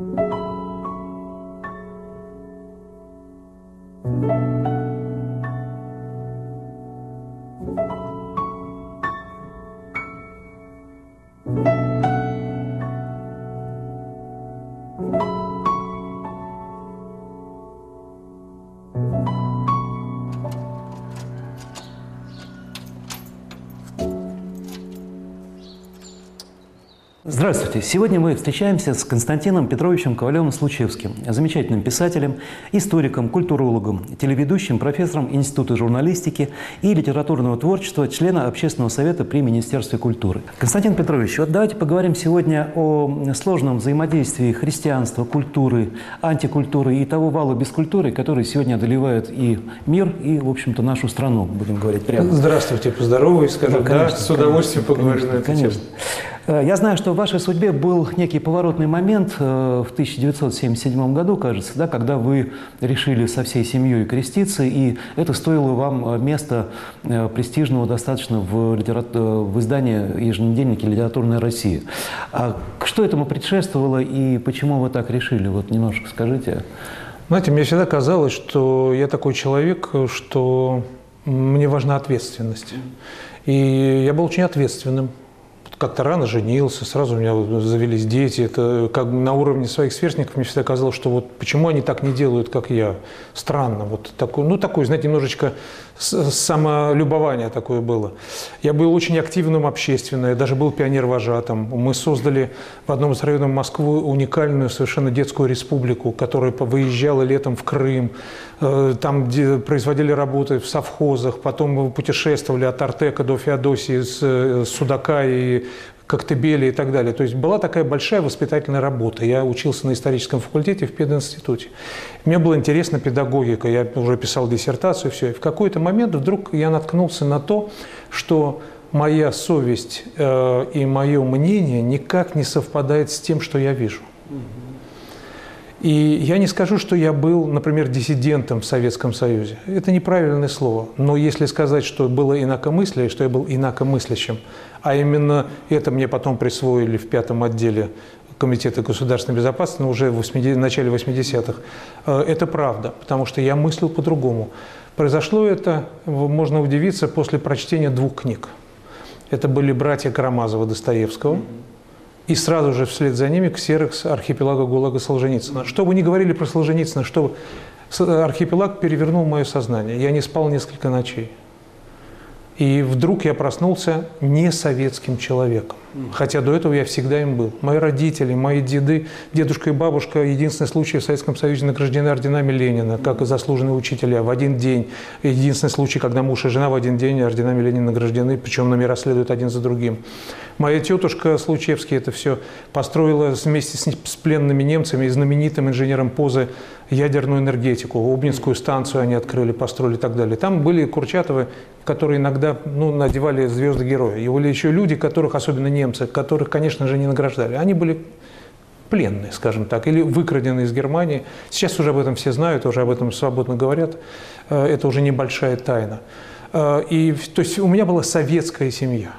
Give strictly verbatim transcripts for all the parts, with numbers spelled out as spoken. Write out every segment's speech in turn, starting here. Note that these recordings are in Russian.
Здравствуйте! Сегодня мы встречаемся с Константином Петровичем Ковалевым-Случевским, замечательным писателем, историком, культурологом, телеведущим, профессором Института журналистики и литературного творчества, члена Общественного совета при Министерстве культуры. Константин Петрович, вот давайте поговорим сегодня о сложном взаимодействии христианства, культуры, антикультуры и того вала бескультуры, который сегодня одолевает и мир, и, в общем-то, нашу страну, будем говорить прямо. Здравствуйте, поздороваюсь, скажу, да, конечно, с удовольствием конечно, поговорим на эту конечно. тему. Я знаю, что в вашей судьбе был некий поворотный момент в тысяча девятьсот семьдесят седьмом году, кажется, да, когда вы решили со всей семьей креститься, и это стоило вам места престижного достаточно в, литера... в издании еженедельника «Литературная Россия». А что этому предшествовало и почему вы так решили? Вот немножко скажите. Знаете, мне всегда казалось, что я такой человек, что мне важна ответственность. И я был очень ответственным. Как-то рано женился, сразу у меня завелись дети. Это как на уровне своих сверстников мне всегда казалось, что вот почему они так не делают, как я. Странно. Вот такой, ну, такое, знаете, немножечко самолюбование такое было. Я был очень активным общественно, я даже был пионер-вожатым. Мы создали в одном из районов Москвы уникальную совершенно детскую республику, которая выезжала летом в Крым, там где производили работы в совхозах, потом мы путешествовали от Артека до Феодосии, с Судака и Коктебеля и так далее. То есть была такая большая воспитательная работа. Я учился на историческом факультете в пединституте. Мне было интересна педагогика, я уже писал диссертацию, все. И в какой-то момент вдруг я наткнулся на то, что моя совесть э, и мое мнение никак не совпадает с тем, что я вижу. И я не скажу, что я был, например, диссидентом в Советском Союзе. Это неправильное слово. Но если сказать, что было инакомыслие, что я был инакомыслящим, а именно это мне потом присвоили в пятом отделе Комитета государственной безопасности, но уже в, в начале восьмидесятых, это правда, потому что я мыслил по-другому. Произошло это, можно удивиться, после прочтения двух книг. Это были «Братья Карамазова» Достоевского, и сразу же вслед за ними «Ксерокс архипелага ГУЛАГа» Солженицына. Что бы ни говорили про Солженицына, что архипелаг перевернул мое сознание. Я не спал несколько ночей. И вдруг я проснулся не советским человеком. Хотя до этого я всегда им был. Мои родители, мои деды, дедушка и бабушка единственный случай в Советском Союзе награждены орденами Ленина, как и заслуженные учителя в один день. Единственный случай, когда муж и жена в один день орденами Ленина награждены, причем номера следуют один за другим. Моя тетушка Случевский это все построила вместе с, с пленными немцами и знаменитым инженером Позы ядерную энергетику. Обнинскую станцию они открыли, построили и так далее. Там были Курчатовы, которые иногда ну, надевали звезды героя. И были еще люди, которых, особенно немцы, которых, конечно же, не награждали. Они были пленные, скажем так, или выкрадены из Германии. Сейчас уже об этом все знают, уже об этом свободно говорят. Это уже небольшая тайна. И, то есть у меня была советская семья.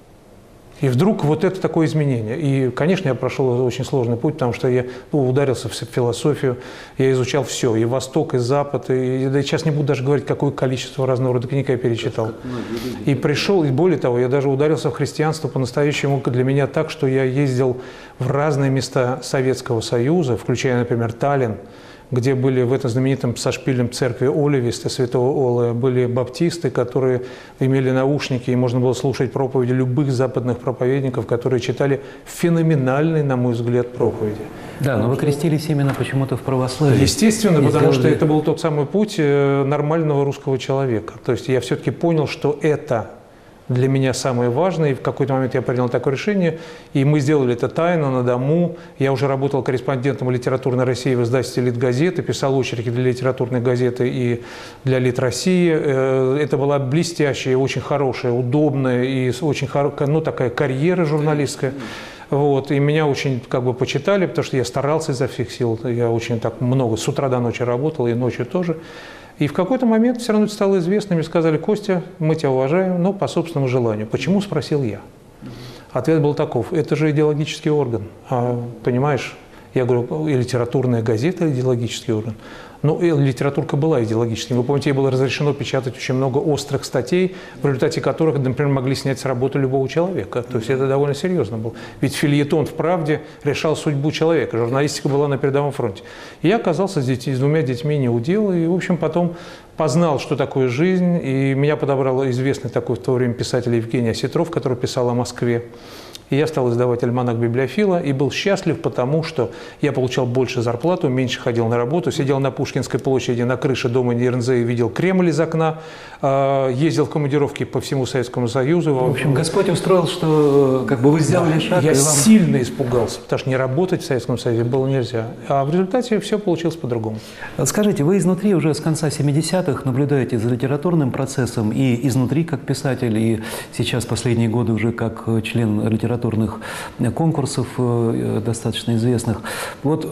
И вдруг вот это такое изменение. И, конечно, я прошел очень сложный путь, потому что я ну, ударился в философию, я изучал все, и Восток, и Запад, и да, сейчас не буду даже говорить, какое количество разного рода книг я перечитал. И пришел, и более того, я даже ударился в христианство по-настоящему для меня так, что я ездил в разные места Советского Союза, включая, например, Таллин, где были в этом знаменитом со шпилем церкви Оливиста, святого Олая, были баптисты, которые имели наушники, и можно было слушать проповеди любых западных проповедников, которые читали феноменальные, на мой взгляд, проповеди. Да, но вы крестились именно почему-то в православии. Естественно, и потому сделали... что это был тот самый путь нормального русского человека. То есть я все-таки понял, что это для меня самое важное, и в какой-то момент я принял такое решение, и мы сделали это тайно, на дому. Я уже работал корреспондентом «Литературной России» в издательстве «Литгазеты», писал очерки для литературной газеты и для «Лит России». Это была блестящая, очень хорошая, удобная и очень хорошая, ну, такая карьера журналистская. Вот, и меня очень как бы почитали, потому что я старался изо всех сил, я очень так много, с утра до ночи работал, и ночью тоже. И в какой-то момент все равно это стало известно, мне сказали: Костя, мы тебя уважаем, но по собственному желанию. Почему, спросил я. Ответ был таков: это же идеологический орган, а, понимаешь, Я говорю, и литературная газета, идеологический орган. Ну, и литературка была идеологической. Вы помните, ей было разрешено печатать очень много острых статей, в результате которых, например, могли снять с работы любого человека. То есть это довольно серьезно было. Ведь фельетон в «Правде» решал судьбу человека. Журналистика была на передовом фронте. И я оказался с, детьми, с двумя детьми не у дела. И, в общем, потом познал, что такое жизнь. И меня подобрал известный такой в то время писатель Евгений Осетров, который писал о Москве. И я стал издавать альманах библиофила и был счастлив, потому что я получал больше зарплату, меньше ходил на работу, сидел на Пушкинской площади на крыше дома Нернзе и видел Кремль из окна, ездил в командировки по всему Советскому Союзу. В общем, Господь устроил, что как бы вы сделали шаг. Я и вам... сильно испугался, потому что не работать в Советском Союзе было нельзя. А в результате все получилось по-другому. Скажите, вы изнутри уже с конца семидесятых наблюдаете за литературным процессом и изнутри как писатель, и сейчас последние годы уже как член литературных конкурсов достаточно известных. Вот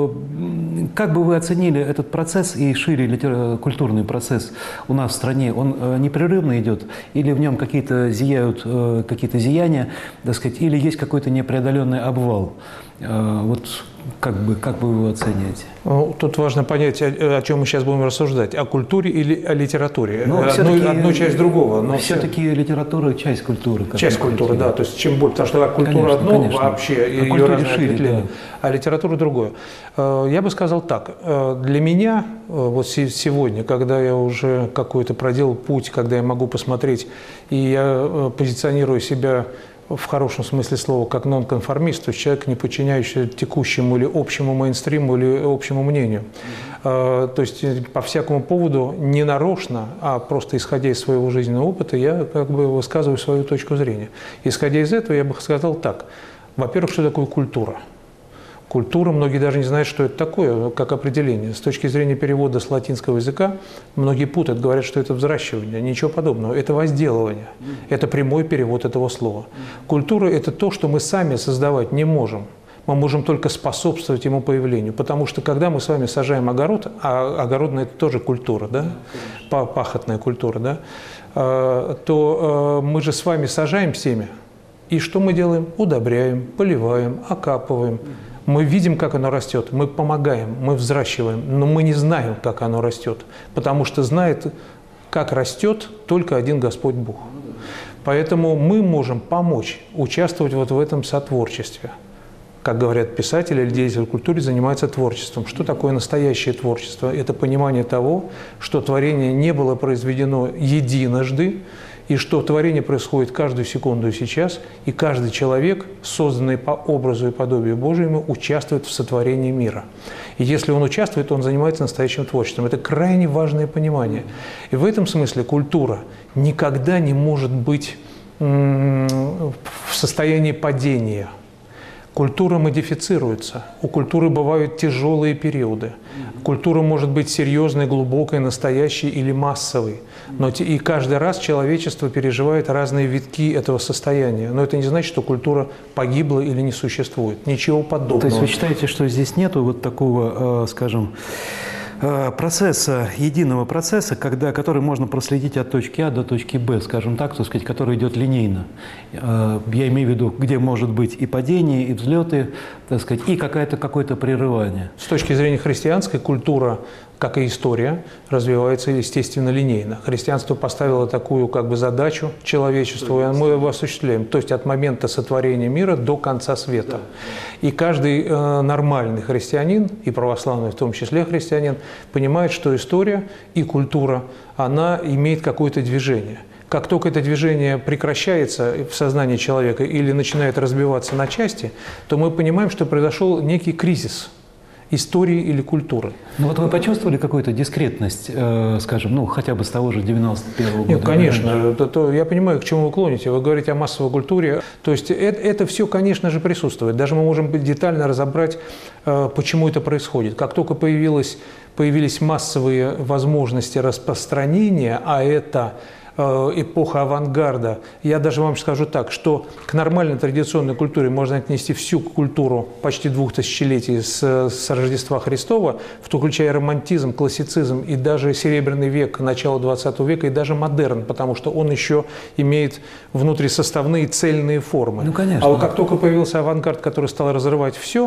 как бы вы оценили этот процесс и шире литер... культурный процесс у нас в стране? Он непрерывно идет? Или в нем какие-то зияют, какие-то зияния, так сказать, или есть какой-то непреодоленный обвал? Вот как бы, как вы его оцениваете? Ну, тут важно понять, о, о чем мы сейчас будем рассуждать. О культуре или о литературе? Ну, одно, одно часть другого. Но все-таки все... литература – часть культуры. Часть культуры, да. То есть чем больше, потому что культура конечно, одно конечно. Вообще, а ее разные шире, да. А литература другое. Я бы сказал так. Для меня вот сегодня, когда я уже какой-то проделал путь, когда я могу посмотреть, и я позиционирую себя в хорошем смысле слова, как нонконформист, то есть человек, не подчиняющийся текущему или общему мейнстриму, или общему мнению. Mm-hmm. То есть по всякому поводу не нарочно, а просто исходя из своего жизненного опыта, я как бы высказываю свою точку зрения. Исходя из этого, я бы сказал так. Во-первых, что такое культура? Культура, многие даже не знают, что это такое, как определение. С точки зрения перевода с латинского языка, многие путают, говорят, что это взращивание. Ничего подобного. Это возделывание. Это прямой перевод этого слова. Культура – это то, что мы сами создавать не можем. Мы можем только способствовать ему появлению. Потому что, когда мы с вами сажаем огород, а огородная – это тоже культура, да? Пахотная культура, да? То мы же с вами сажаем семя. И что мы делаем? Удобряем, поливаем, окапываем. Мы видим, как оно растет, мы помогаем, мы взращиваем, но мы не знаем, как оно растет, потому что знает, как растет только один Господь Бог. Поэтому мы можем помочь участвовать вот в этом сотворчестве. Как говорят писатели или деятели в культуре, занимаются творчеством. Что такое настоящее творчество? Это понимание того, что творение не было произведено единожды, и что творение происходит каждую секунду и сейчас, и каждый человек, созданный по образу и подобию Божьему, участвует в сотворении мира. И если он участвует, он занимается настоящим творчеством. Это крайне важное понимание. И в этом смысле культура никогда не может быть в состоянии падения. Культура модифицируется. У культуры бывают тяжелые периоды. Культура может быть серьезной, глубокой, настоящей или массовой. Но и каждый раз человечество переживает разные витки этого состояния. Но это не значит, что культура погибла или не существует. Ничего подобного. То есть вы считаете, что здесь нету вот такого, скажем, процесса, единого процесса, когда, который можно проследить от точки А до точки Б, скажем так, так сказать, который идет линейно. Я имею в виду, где может быть и падение, и взлеты, так сказать, и какое-то какое-то прерывание. С точки зрения христианской, культура, как и история, развивается, естественно, линейно. Христианство поставило такую как бы задачу человечеству, и мы его осуществляем. То есть от момента сотворения мира до конца света. И каждый э, нормальный христианин, и православный в том числе христианин, понимает, что история и культура, она имеет какое-то движение. Как только это движение прекращается в сознании человека или начинает разбиваться на части, то мы понимаем, что произошел некий кризис истории или культуры. Ну вот вы почувствовали какую-то дискретность, э, скажем, ну хотя бы с того же девяносто первого года? Нет, конечно. Это, то, я понимаю, к чему вы клоните. Вы говорите о массовой культуре. То есть это, это все, конечно же, присутствует. Даже мы можем детально разобрать, э, почему это происходит. Как только появилось, появились массовые возможности распространения, а это эпоха авангарда. Я даже вам скажу так, что к нормальной традиционной культуре можно отнести всю культуру почти двух тысячелетий с, с Рождества Христова, включая романтизм, классицизм и даже Серебряный век, начало двадцатого века, и даже модерн, потому что он еще имеет внутрисоставные цельные формы. Ну, конечно. А вот как только появился авангард, который стал разрывать все,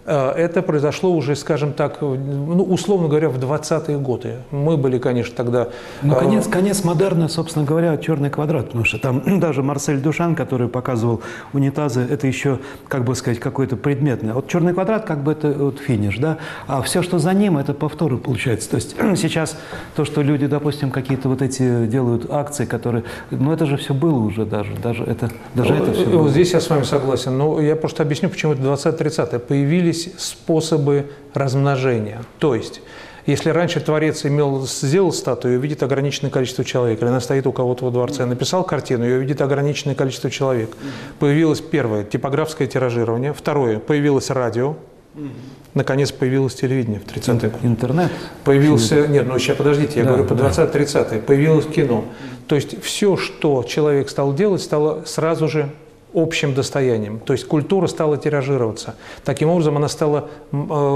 Это произошло уже, скажем так, ну, условно говоря, в двадцатые годы. Мы были, конечно, тогда… Ну, конец, конец модерна, собственно говоря, «Черный квадрат», потому что там даже Марсель Дюшан, который показывал унитазы, это еще, как бы сказать, какой-то предметный. Вот «Черный квадрат» как бы это вот финиш, да, а все, что за ним, это повторы получается. То есть сейчас то, что люди, допустим, какие-то вот эти делают акции, которые… Ну, это же все было уже даже, даже это, даже это все было. Вот здесь я с вами согласен, но я просто объясню, почему это двадцатые-тридцатые. Появились способы размножения. То есть, если раньше творец имел, сделал статую, видит ограниченное количество человек, или она стоит у кого-то во дворце, написал картину, ее видит ограниченное количество человек. Появилось первое – типографское тиражирование. Второе – появилось радио. Наконец появилось телевидение в тридцатые годы. Интернет. Появился… Нет, ну сейчас подождите, я да, говорю по да. двадцатые-тридцатые. Появилось кино. То есть все, что человек стал делать, стало сразу же общим достоянием. То есть культура стала тиражироваться. Таким образом, она стала э,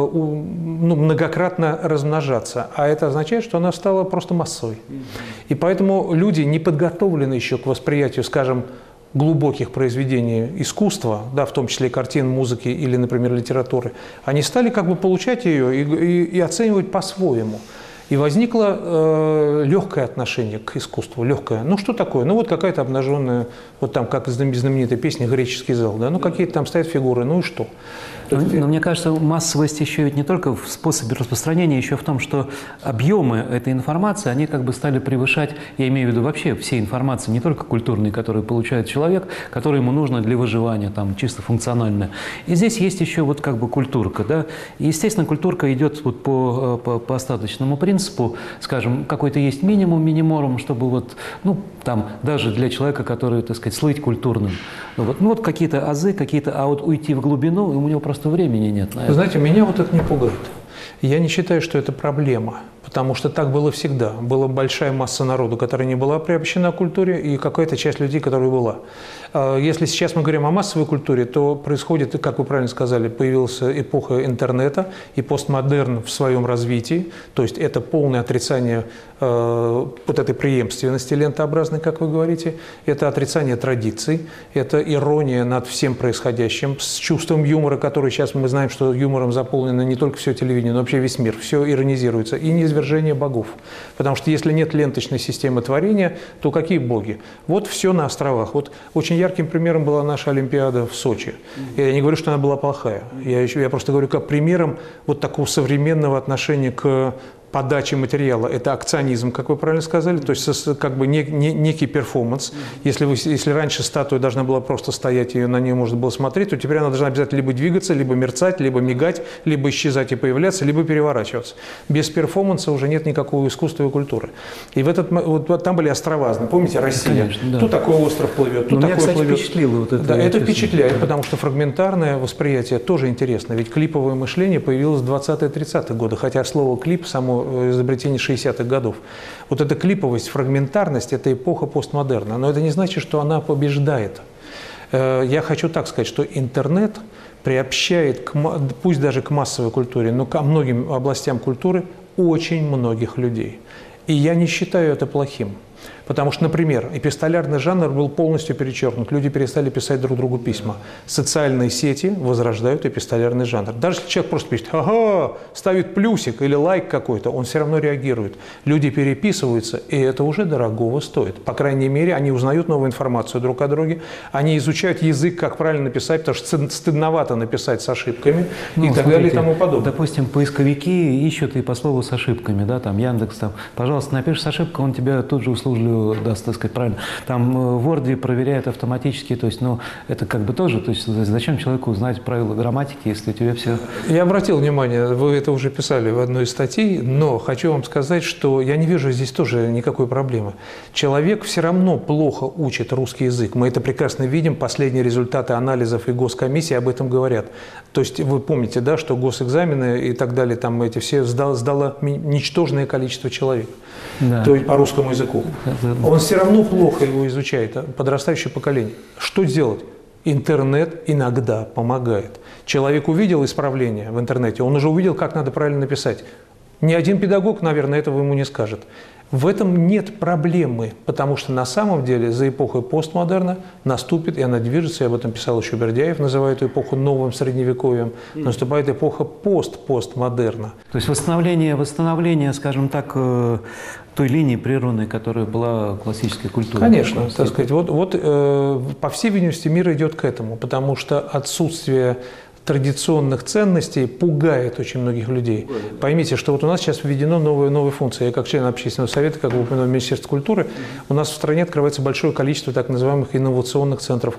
ну, многократно размножаться. А это означает, что она стала просто массовой. И поэтому люди не подготовлены еще к восприятию, скажем, глубоких произведений искусства, да, в том числе картин, музыки или, например, литературы, они стали как бы получать ее и, и, и оценивать по-своему. И возникло э, легкое отношение к искусству, легкое. Ну что такое? Ну вот какая-то обнаженная, вот там как знаменитая песня «Греческий зал», да, ну какие-то там стоят фигуры, ну и что? Но, но мне кажется, массовость еще ведь не только в способе распространения, еще в том, что объемы этой информации, они как бы стали превышать, я имею в виду вообще все информации, не только культурные, которые получает человек, которые ему нужно для выживания, там, чисто функциональная. И здесь есть еще вот как бы культурка, да. И, естественно, культурка идет вот по, по, по остаточному принципу, скажем, какой-то есть минимум, миниморум, чтобы вот, ну, там, даже для человека, который, так сказать, слыть культурным. Ну, вот, ну, вот какие-то азы, какие-то, а вот уйти в глубину, у него просто времени нет на это. Вы знаете, меня вот это не пугает. Я не считаю, что это проблема, потому что так было всегда. Была большая масса народу, которая не была приобщена к культуре, и какая-то часть людей, которая была. Если сейчас мы говорим о массовой культуре, то происходит, как вы правильно сказали, появилась эпоха интернета и постмодерн в своем развитии, то есть это полное отрицание э, вот этой преемственности лентообразной, как вы говорите, это отрицание традиций, это ирония над всем происходящим, с чувством юмора, который сейчас мы знаем, что юмором заполнено не только все телевидение, но вообще весь мир, все иронизируется, и низвержение богов. Потому что если нет ленточной системы творения, то какие боги? Вот все на островах. Вот очень ярким примером была наша Олимпиада в Сочи. Я не говорю, что она была плохая. Я, еще, я просто говорю как примером вот такого современного отношения к подачи материала. Это акционизм, как вы правильно сказали, то есть как бы не, не, некий перформанс. Если, вы, если раньше статуя должна была просто стоять, и на нее можно было смотреть, то теперь она должна обязательно либо двигаться, либо мерцать, либо мигать, либо исчезать и появляться, либо переворачиваться. Без перформанса уже нет никакого искусства и культуры. И в этот, вот, там были острова, помните, Россия? Конечно, да. Тут такой остров плывет, тут Но такой меня, кстати, плывет. впечатлило вот это. Да, это впечатляет, потому что фрагментарное восприятие тоже интересно. Ведь клиповое мышление появилось в двадцатые-тридцатые годы, хотя слово «клип» само изобретение шестидесятых годов. Вот эта клиповость, фрагментарность – это эпоха постмодерна. Но это не значит, что она побеждает. Я хочу так сказать, что интернет приобщает, к, пусть даже к массовой культуре, но к многим областям культуры очень многих людей. И я не считаю это плохим. Потому что, например, эпистолярный жанр был полностью перечеркнут. Люди перестали писать друг другу письма. Социальные сети возрождают эпистолярный жанр. Даже если человек просто пишет «ага», ставит плюсик или лайк какой-то, он все равно реагирует. Люди переписываются, и это уже дорогого стоит. По крайней мере, они узнают новую информацию друг о друге, они изучают язык, как правильно написать, потому что стыдновато написать с ошибками, ну, и так смотрите, далее и тому подобное. Допустим, поисковики ищут и по слову с ошибками, да, там Яндекс, там, пожалуйста, напишешь с ошибкой, он тебя тут же услужливо даст, так сказать, правильно. Там в Word проверяет автоматически, то есть, ну, это как бы тоже, то есть, зачем человеку знать правила грамматики, если у тебя все… Я обратил внимание, вы это уже писали в одной из статей, но хочу вам сказать, что я не вижу здесь тоже никакой проблемы. Человек все равно плохо учит русский язык. Мы это прекрасно видим, последние результаты анализов и госкомиссии об этом говорят. То есть, вы помните, да, что госэкзамены и так далее, там эти все сдало, сдало ничтожное количество человек, да. То есть по русскому языку. Он все равно плохо его изучает, подрастающее поколение. Что делать? Интернет иногда помогает. Человек увидел исправление в интернете, он уже увидел, как надо правильно написать. Ни один педагог, наверное, этого ему не скажет. В этом нет проблемы, потому что на самом деле за эпохой постмодерна наступит, и она движется, я об этом писал еще Бердяев, называет эту эпоху новым средневековьем, наступает эпоха пост-постмодерна. То есть восстановление, восстановление, скажем так, той линии прерванной, которая была классической культурой. Конечно, так сказать, вот, вот э, по всей видимости мир идет к этому, потому что отсутствие традиционных ценностей пугает очень многих людей. Пугает, да. Поймите, что вот у нас сейчас введена новая, новая функция. Я как член общественного совета, как вы упомянули, Министерства культуры, mm-hmm. у нас в стране открывается большое количество так называемых инновационных центров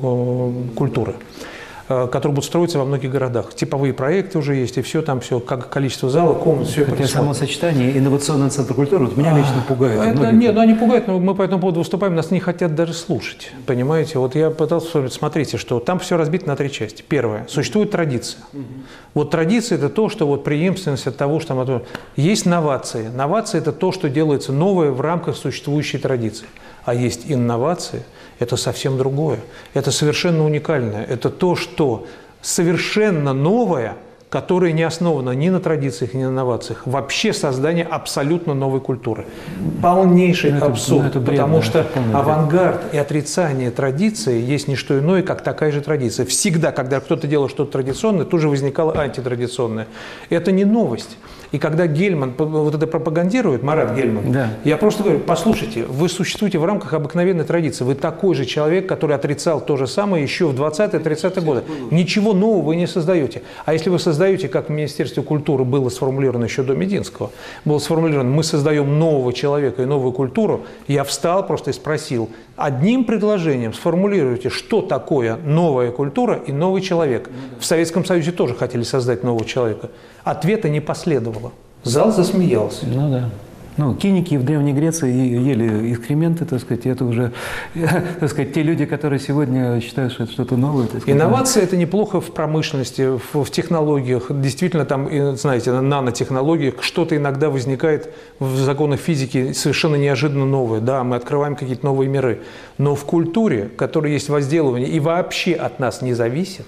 э, культуры, э, которые будут строиться во многих городах. Типовые проекты уже есть, и все там, все, как количество залов, комнат, все это. Хотя само сочетание инновационный центр культуры вот меня лично пугает. Это, нет, ну они пугают, но мы по этому поводу выступаем, нас не хотят даже слушать, понимаете? Вот я пытался вспомнить, смотрите, что там все разбито на три части. Первое, существует традиция. Угу. Вот традиция – это то, что вот преемственность от того, что там… Есть новации. Новация – это то, что делается новое в рамках существующей традиции. А есть инновации – это совсем другое. Это совершенно уникальное. Это то, что совершенно новое, которое не основано ни на традициях, ни на инновациях. Вообще создание абсолютно новой культуры. Полнейший это, абсурд, это бред, потому да, что авангард и отрицание традиции есть не что иное, как такая же традиция. Всегда, когда кто-то делал что-то традиционное, тут же возникало антитрадиционное. Это не новость. И когда Гельман вот это пропагандирует, Марат Гельман, да. я просто говорю, послушайте, вы существуете в рамках обыкновенной традиции. Вы такой же человек, который отрицал то же самое еще в двадцатые-тридцатые годы. Ничего нового вы не создаете. А если вы создаете, как в Министерстве культуры было сформулировано еще до Мединского, было сформулировано, мы создаем нового человека и новую культуру, я встал просто и спросил, одним предложением сформулируйте, что такое новая культура и новый человек. В Советском Союзе тоже хотели создать нового человека. Ответа не последовало. Зал засмеялся. Ну да. Ну, киники в Древней Греции ели экскременты, так сказать, это уже, так сказать, те люди, которые сегодня считают, что это что-то новое. Так сказать. Инновация – это неплохо в промышленности, в, в технологиях. Действительно, там, знаете, на нанотехнологиях что-то иногда возникает в законах физики совершенно неожиданно новое. Да, мы открываем какие-то новые миры. Но в культуре, в которой есть возделывание и вообще от нас не зависит,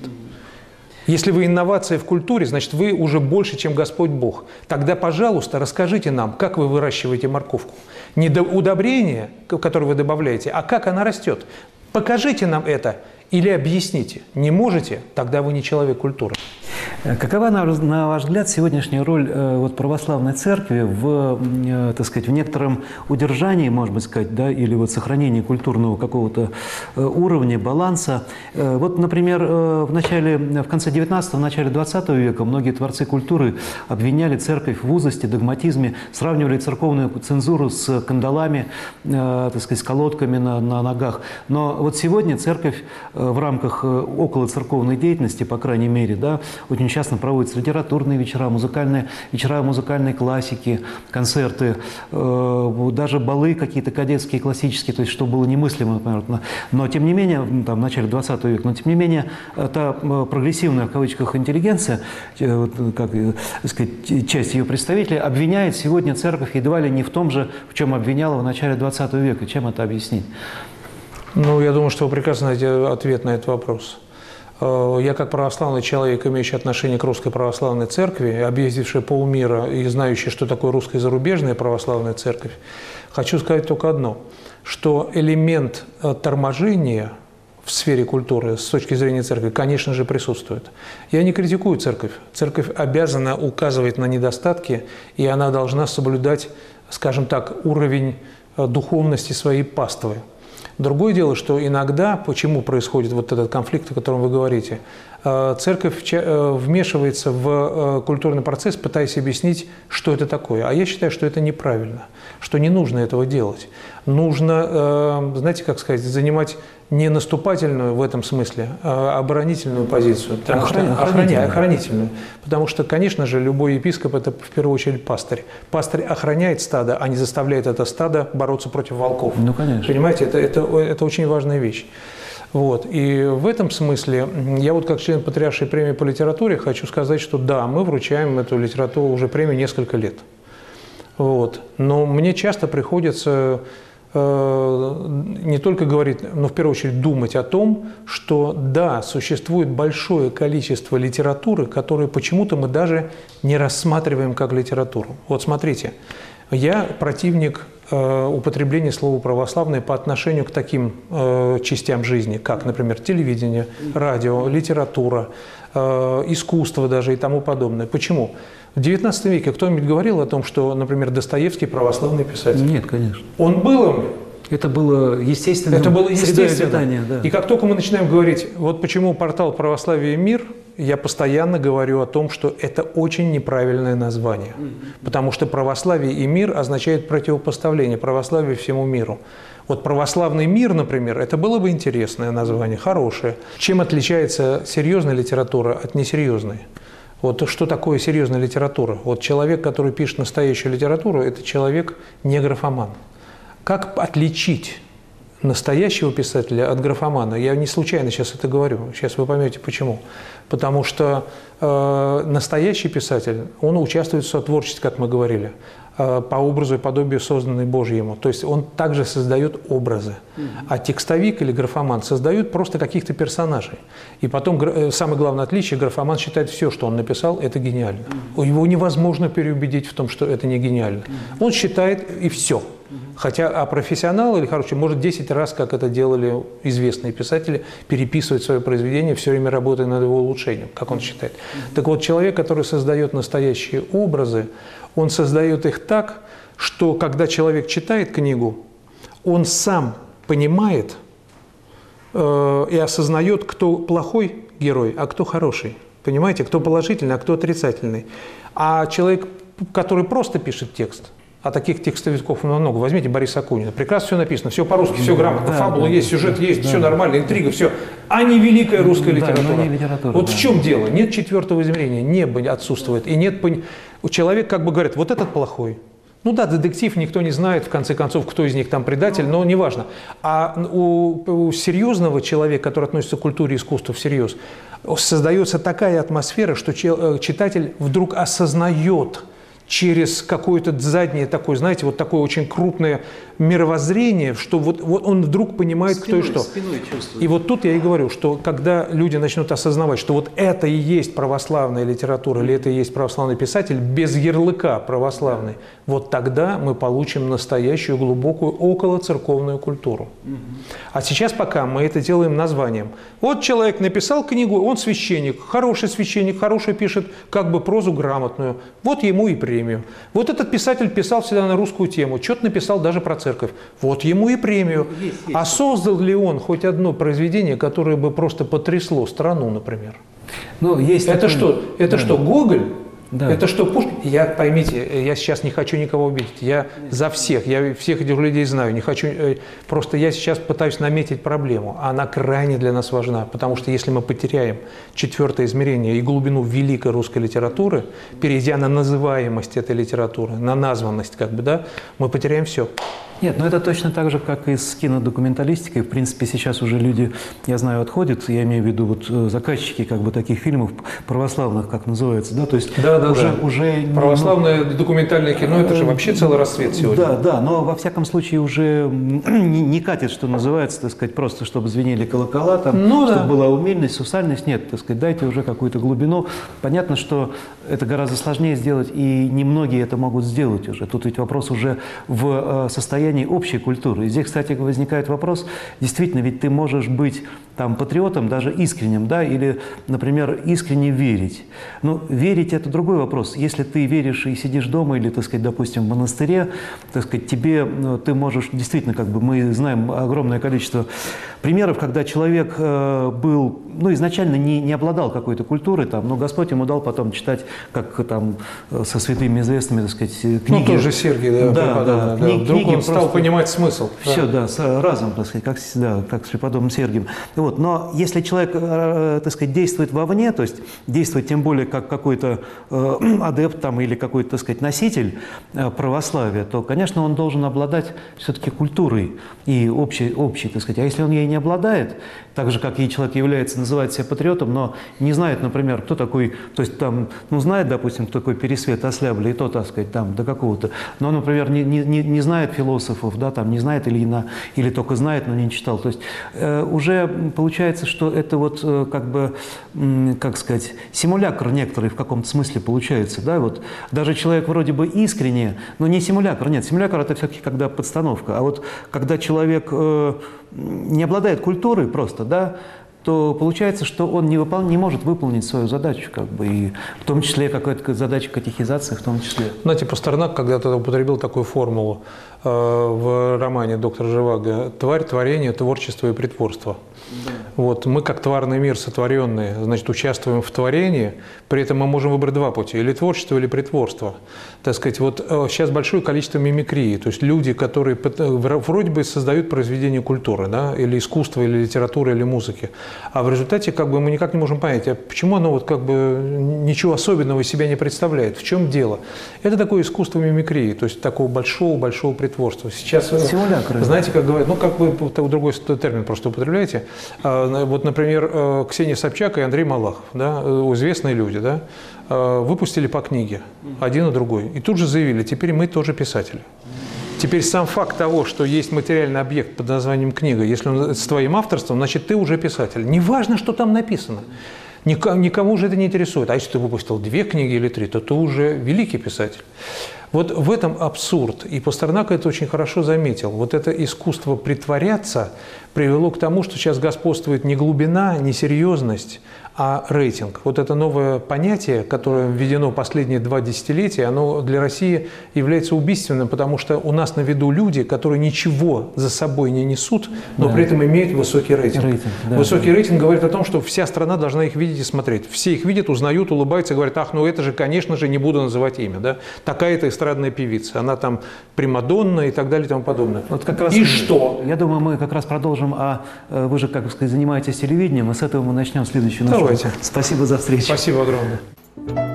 если вы инновация в культуре, значит, вы уже больше, чем Господь Бог. Тогда, пожалуйста, расскажите нам, как вы выращиваете морковку. Не удобрение, которое вы добавляете, а как она растет. Покажите нам это или объясните. Не можете? Тогда вы не человек культуры. Какова, на ваш взгляд, сегодняшняя роль вот, православной церкви в, так сказать, в некотором удержании, может быть, сказать, да, или вот сохранении культурного какого-то уровня, баланса? Вот, например, в, начале, в конце девятнадцатого, в начале двадцатого века многие творцы культуры обвиняли церковь в узости, догматизме, сравнивали церковную цензуру с кандалами, так сказать, с колодками на, на ногах. Но вот сегодня церковь в рамках околоцерковной деятельности, по крайней мере, да, очень часто проводятся литературные вечера, музыкальные вечера музыкальной классики, концерты, э, даже балы какие-то кадетские, классические, то есть что было немыслимо, например. Но, но тем не менее, там, в начале двадцатого века, но тем не менее, та прогрессивная, в кавычках, интеллигенция, э, как так сказать, часть ее представителей, обвиняет сегодня церковь едва ли не в том же, в чем обвиняла в начале двадцатого века. Чем это объяснить? Ну, я думаю, что вы прекрасно знаете ответ на этот вопрос. Я как православный человек, имеющий отношение к Русской Православной Церкви, объездивший полмира и знающий, что такое русская и зарубежная православная церковь, хочу сказать только одно, что элемент торможения в сфере культуры с точки зрения церкви, конечно же, присутствует. Я не критикую церковь. Церковь обязана указывать на недостатки, и она должна соблюдать, скажем так, уровень духовности своей паствы. Другое дело, что иногда, почему происходит вот этот конфликт, о котором вы говорите, церковь вмешивается в культурный процесс, пытаясь объяснить, что это такое. А я считаю, что это неправильно, что не нужно этого делать. Нужно, знаете, как сказать, занимать не наступательную в этом смысле, а оборонительную позицию. Потому что, охранительную. охранительную. Потому что, конечно же, любой епископ – это в первую очередь пастырь. Пастырь охраняет стадо, а не заставляет это стадо бороться против волков. Ну, конечно. Понимаете, это, это, это очень важная вещь. Вот. И в этом смысле я вот как член Патриаршей премии по литературе хочу сказать, что да, мы вручаем эту литературу уже премию несколько лет. Вот. Но мне часто приходится не только говорить, но в первую очередь думать о том, что да, существует большое количество литературы, которую почему-то мы даже не рассматриваем как литературу. Вот смотрите, я противник э, употребления слова «православное» по отношению к таким э, частям жизни, как, например, телевидение, радио, литература, э, искусство даже и тому подобное. Почему? В девятнадцатом веке кто-нибудь говорил о том, что, например, Достоевский православный писатель? Нет, конечно. Он был... Это было естественно. Это было естественно. Обитания, да. И как только мы начинаем говорить, вот почему портал «Православие и мир», я постоянно говорю о том, что это очень неправильное название. Mm-hmm. Потому что православие и мир означает противопоставление православию всему миру. Вот православный мир, например, это было бы интересное название, хорошее. Чем отличается серьезная литература от несерьезной? Вот что такое серьезная литература? Вот человек, который пишет настоящую литературу, это человек не графоман. Как отличить настоящего писателя от графомана? Я не случайно сейчас это говорю, сейчас вы поймете почему. Потому что э, настоящий писатель, он участвует в сотворчестве, как мы говорили, э, по образу и подобию, созданной Божьему. То есть он также создает образы. Mm-hmm. А текстовик или графоман создают просто каких-то персонажей. И потом э, самое главное отличие, графоман считает все, что он написал, это гениально. Mm-hmm. Его невозможно переубедить в том, что это не гениально. Mm-hmm. Он считает и все. Хотя а профессионал или хороший может десять раз, как это делали известные писатели, переписывать свое произведение, все время работая над его улучшением, как он считает. Mm-hmm. Так вот, человек, который создает настоящие образы, он создает их так, что когда человек читает книгу, он сам понимает э, и осознает, кто плохой герой, а кто хороший. Понимаете, кто положительный, а кто отрицательный. А человек, который просто пишет текст, а таких текстовиков много. Возьмите Бориса Акунина. Прекрасно все написано, все по-русски, все грамотно, да, фабула да, есть, сюжет да, есть, да, все нормально, интрига, все. А не великая русская да, литература. Не литература. Вот да. В чем дело? Нет четвертого измерения, небо отсутствует. И нет пон... Человек как бы говорит, вот этот плохой. Ну да, детектив, никто не знает, в конце концов, кто из них там предатель, но неважно. А у, у серьезного человека, который относится к культуре и искусству всерьез, создается такая атмосфера, что читатель вдруг осознает через какое-то заднее такое, знаете, вот такое очень крупное мировоззрение, что вот, вот он вдруг понимает, спиной, кто и что. Спиной чувствует. И вот тут я и говорю, что когда люди начнут осознавать, что вот это и есть православная литература, или это и есть православный писатель, без ярлыка православный, вот тогда мы получим настоящую глубокую околоцерковную культуру. Угу. А сейчас пока мы это делаем названием. Вот человек написал книгу, он священник, хороший священник, хороший пишет как бы прозу грамотную, вот ему и премию. Вот этот писатель писал всегда на русскую тему, что-то написал даже про церковь, вот ему и премию. Есть, есть. А создал ли он хоть одно произведение, которое бы просто потрясло страну, например? Ну, есть это такой... что, это да. что, Гоголь? Да. Это что, Пушкин? Я, поймите, я сейчас не хочу никого обидеть. Я за всех, я всех этих людей знаю. Не хочу, просто я сейчас пытаюсь наметить проблему. Она крайне для нас важна, потому что если мы потеряем четвертое измерение и глубину великой русской литературы, перейдя на называемость этой литературы, на названность, как бы, да, мы потеряем все. Нет, но это точно так же, как и с кинодокументалистикой. В принципе, сейчас уже люди, я знаю, отходят, я имею в виду вот заказчики как бы таких фильмов православных, как называется, да, то есть да, да, уже, да. уже православное ну, документальное кино, это же вообще целый расцвет сегодня. Да, да, но во всяком случае уже не, не катит, что называется, так сказать, просто чтобы звенели колокола, там, ну, чтобы да. была умильность, сусальность, нет, так сказать, дайте уже какую-то глубину. Понятно, что это гораздо сложнее сделать, и немногие это могут сделать уже. Тут ведь вопрос уже в состоянии общей культуры. И здесь, кстати, возникает вопрос, действительно, ведь ты можешь быть там патриотом, даже искренним, да, или, например, искренне верить. Но верить – это другой вопрос. Если ты веришь и сидишь дома, или, так сказать, допустим, в монастыре, так сказать, тебе, ты можешь, действительно, как бы мы знаем огромное количество примеров, когда человек э, был, ну, изначально не, не обладал какой-то культурой, там, но Господь ему дал потом читать, как там со святыми известными, так сказать, книги. Ну, тоже Сергий, да, да, да, да. Книги, Вдруг он просто стал понимать смысл. Все, да, да, разом, так сказать, как, да, как с преподобным Сергием. Вот. Но если человек, так сказать, действует вовне, то есть действует тем более как какой-то э, адепт там, или какой-то, так сказать, носитель э, православия, то, конечно, он должен обладать все-таки культурой и общей, общей, так сказать. А если он ей не обладает, так же, как и человек является, называет себя патриотом, но не знает, например, кто такой, то есть там, ну, знает, допустим, кто такой Пересвет Ослябля, и то, так сказать, там, до какого-то, но, например, не, не, не знает философов, да, там, не знает Ильина, или только знает, но не читал. То есть э, уже получается, что это вот э, как бы, э, как сказать, симулякр некоторый в каком-то смысле получается, да, вот даже человек вроде бы искренне, но не симулякр, нет, симулякр это все-таки когда подстановка, а вот когда человек э, не обладает культурой просто, да, то получается, что он не, выпол... не может выполнить свою задачу, как бы, и в том числе какая-то задача катехизации, в том числе. Знаете, Пастернак когда-то употребил такую формулу э, в романе «Доктор Живаго» «Тварь, творение, творчество и притворство». Да. Вот, мы, как тварный мир сотворенные, значит, участвуем в творении, при этом мы можем выбрать два пути – или творчество, или притворство. Так сказать, вот сейчас большое количество мимикрии, то есть люди, которые вроде бы создают произведения культуры, да, или искусства, или литературы, или музыки, а в результате как бы мы никак не можем понять, а почему оно вот как бы ничего особенного из себя не представляет, в чем дело. Это такое искусство мимикрии, то есть такого большого-большого притворства. Сейчас, симулякры, знаете, как говорят, ну как вы другой термин просто употребляете, вот, например, Ксения Собчак и Андрей Малахов, да, известные люди, да, выпустили по книге, один и другой, и тут же заявили, теперь мы тоже писатели. Теперь сам факт того, что есть материальный объект под названием книга, если он с твоим авторством, значит, ты уже писатель. Неважно, что там написано. Никому же это не интересует. А если ты выпустил две книги или три, то ты уже великий писатель. Вот в этом абсурд. И Пастернак это очень хорошо заметил. Вот это искусство притворяться привело к тому, что сейчас господствует не глубина, не серьезность, а рейтинг. Вот это новое понятие, которое введено последние два десятилетия, оно для России является убийственным, потому что у нас на виду люди, которые ничего за собой не несут, но да. при этом имеют высокий рейтинг. рейтинг да, высокий да. рейтинг говорит о том, что вся страна должна их видеть и смотреть. Все их видят, узнают, улыбаются, говорят, ах, ну это же, конечно же, не буду называть имя. Да? Такая-то эстрадная певица, она там примадонна и так далее и тому подобное. Вот как раз и что? Я думаю, мы как раз продолжим, а вы же, как сказать, занимаетесь телевидением, и с этого мы начнем следующую нашу. Давайте. Спасибо за встречу. Спасибо огромное.